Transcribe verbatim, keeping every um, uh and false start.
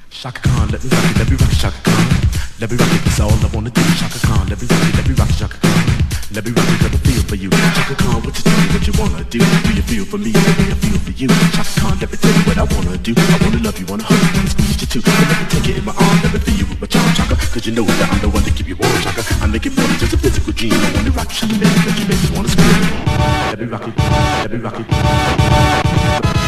Shaka Khan, let me rock it, let me rock it, Shaka Khan. Let me rock it, that's all I wanna do. Shaka Khan, let me rock it, let me rock it, Shaka Khan. Let me rock it, let me feel for you. Shaka Khan, what you tell me what you wanna do? Do you feel for me the way I feel for you? Shaka Khan, let me tell you what I wanna do. I wanna love you, wanna hug you, wanna squeeze you too. Let me take it in my arm, let me feel you with my charm, Shaka. Cause you know that I'm the one to keep you warm, Shaka. I make it more than just a physical dream. I wanna rock you, Shaka, baby, cause you make me wanna scream. Let me rock it, let me rock it.